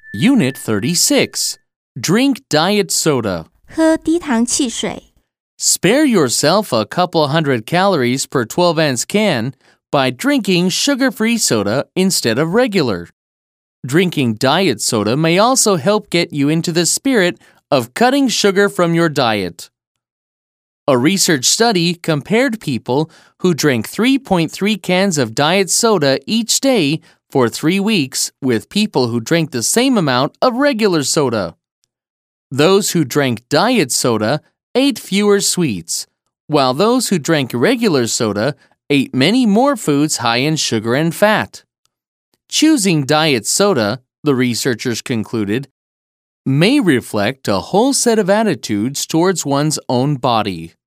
Unit 36. Drink diet soda. 喝低糖汽水， Spare yourself a couple hundred calories per 12-ounce can by drinking sugar-free soda instead of regular. Drinking diet soda may also help get you into the spirit of cutting sugar from your diet. A research study compared people who drank 3.3 cans of diet soda each day for 3 weeks with people who drank the same amount of regular soda. Those who drank diet soda ate fewer sweets, while those who drank regular soda ate many more foods high in sugar and fat. Choosing diet soda, the researchers concluded, may reflect a whole set of attitudes towards one's own body.